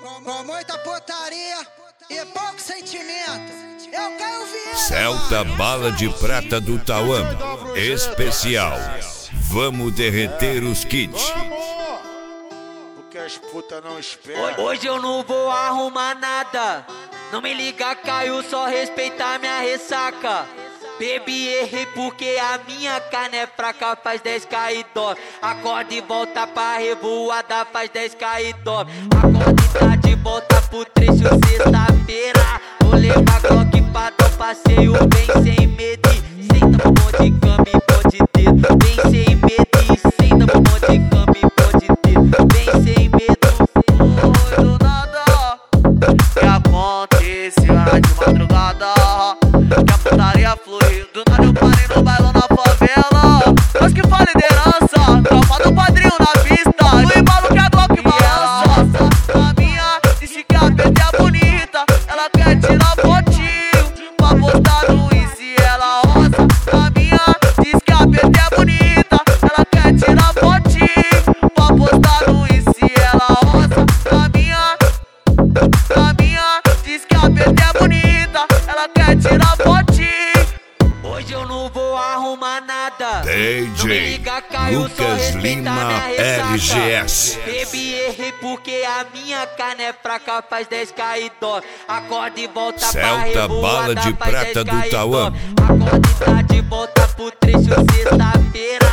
Com muita putaria e pouco sentimento. Eu quero ver. Celta Bala de Prata do Tauã. Especial. Vamos derreter os kits. Porque as putas não esperam. Hoje eu não vou arrumar nada. Não me liga, Caio, só respeitar minha ressaca. Bebi, errei porque a minha carne é fraca, faz 10k e dorme. Acorda e volta pra revoada, faz 10k e dorme. Acorda e tá de volta pro trecho sexta-feira. Vou levar Glock pra dar um passeio, bem sem medo. Senta no monte de cama e pode dedo. Bem sem medo, senta no monte de cama e pode dedo. Bem sem medo. Foi do nada que aconteceu de madrugada. Que a putaria fluiu. Do nada eu parei no bailão na favela. Mas que fala liderança, tropa do padrinho na pista. No embalo que a Glock balança. A minha disse que a PT é bonita. Ela quer tirar fotinho pra postar no Insta, ela roça. A minha diz que a PT é bonita. Ela quer tirar fotinho pra postar no Insta, ela roça. A minha diz que a PT é bonita. Ela quer tirar fotinho. Hoje eu não vou arrumar nada. DJ Lucas Lima RGS. Bebi, errei porque a minha carne é fraca, faz 10k e dorme. Acorda e volta pra Celta revoada, Bala de faz Prata 10k do e Tauã. dorme. Acorda e tá de volta pro trecho sexta-feira.